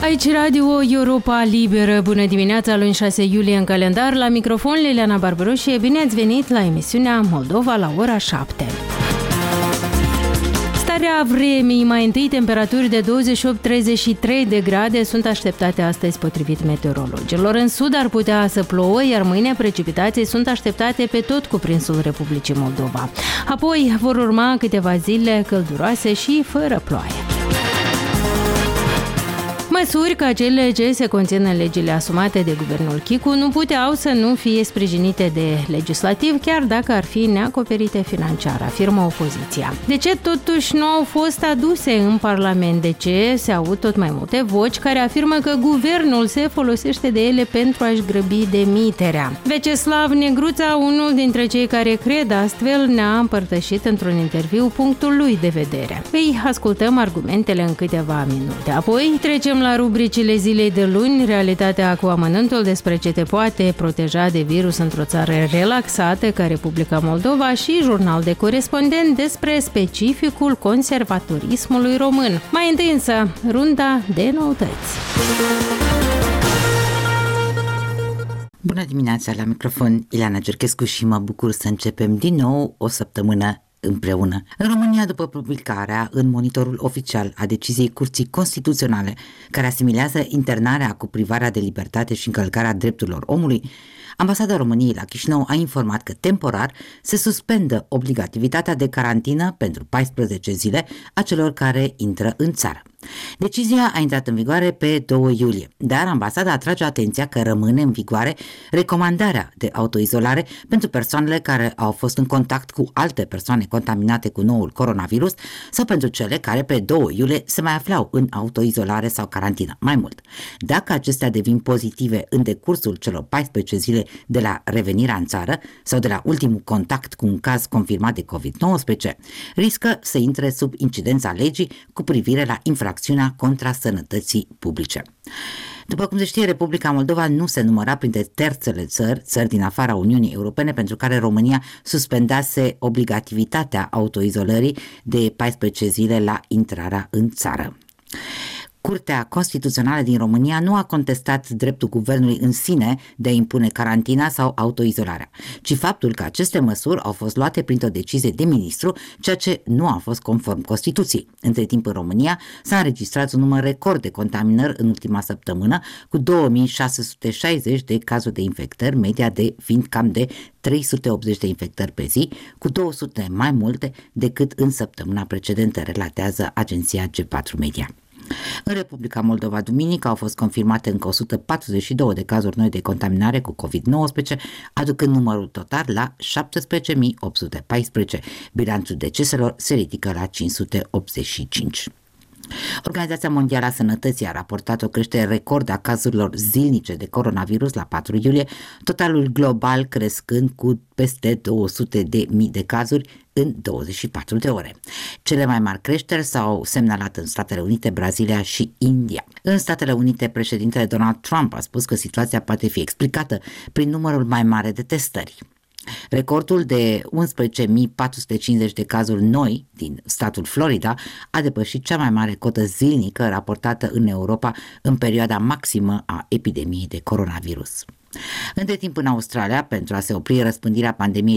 Aici Radio Europa Liberă. Bună dimineața, luni 6 iulie în calendar. La microfon Liliana Barbaru și bine ați venit la emisiunea Moldova la ora 7. Starea vremii, mai întâi temperaturi de 28-33 de grade sunt așteptate astăzi potrivit meteorologilor. În sud ar putea să plouă, iar mâine precipitații sunt așteptate pe tot cuprinsul Republicii Moldova. Apoi vor urma câteva zile călduroase și fără ploaie. Măsuri ca cele ce se conțin în legile asumate de guvernul Chicu nu puteau să nu fie sprijinite de legislativ, chiar dacă ar fi neacoperite financiar, afirmă opoziția. De ce totuși nu au fost aduse în Parlament? De ce se aud tot mai multe voci care afirmă că guvernul se folosește de ele pentru a-și grăbi demiterea? Veceslav Negruța, unul dintre cei care cred astfel, ne-a împărtășit într-un interviu punctul lui de vedere. Îi ascultăm argumentele în câteva minute. Apoi trecem la rubricile zilei de luni, realitatea cu amănântul despre ce te poate proteja de virus într-o țară relaxată ca Republica Moldova și jurnal de corespondent despre specificul conservatorismului român. Mai întâi însă, runda de noutăți. Bună dimineața, la microfon Ileana Gerchescu și mă bucur să începem din nou o săptămână împreună. În România, după publicarea în Monitorul Oficial a deciziei Curții Constituționale care asimilează internarea cu privarea de libertate și încălcarea drepturilor omului, Ambasada României la Chișinău a informat că temporar se suspendă obligativitatea de carantină pentru 14 zile a celor care intră în țară. Decizia a intrat în vigoare pe 2 iulie, dar ambasada atrage atenția că rămâne în vigoare recomandarea de autoizolare pentru persoanele care au fost în contact cu alte persoane contaminate cu noul coronavirus sau pentru cele care pe 2 iulie se mai aflau în autoizolare sau carantină. Mai mult, dacă acestea devin pozitive în decursul celor 14 zile de la revenirea în țară sau de la ultimul contact cu un caz confirmat de COVID-19, riscă să intre sub incidența legii cu privire la infracțiunea contra sănătății publice. După cum se știe, Republica Moldova nu se număra printre terțele țări din afara Uniunii Europene pentru care România suspendase obligativitatea autoizolării de 14 zile la intrarea în țară. Curtea Constituțională din România nu a contestat dreptul guvernului în sine de a impune carantina sau autoizolarea, ci faptul că aceste măsuri au fost luate printr-o decizie de ministru, ceea ce nu a fost conform Constituției. Între timp, în România s-a înregistrat un număr record de contaminări în ultima săptămână, cu 2660 de cazuri de infectări, media fiind cam de 380 de infectări pe zi, cu 200 mai multe decât în săptămâna precedentă, relatează agenția G4 Media. În Republica Moldova, duminică, au fost confirmate încă 142 de cazuri noi de contaminare cu COVID-19, aducând numărul total la 17.814. Bilanțul deceselor se ridică la 585. Organizația Mondială a Sănătății a raportat o creștere record a cazurilor zilnice de coronavirus la 4 iulie, totalul global crescând cu peste 200.000 de cazuri în 24 de ore. Cele mai mari creșteri s-au semnalat în Statele Unite, Brazilia și India. În Statele Unite, președintele Donald Trump a spus că situația poate fi explicată prin numărul mai mare de testări. Recordul de 11.450 de cazuri noi din statul Florida a depășit cea mai mare cotă zilnică raportată în Europa în perioada maximă a epidemiei de coronavirus. Între timp, în Australia, pentru a se opri răspândirea pandemiei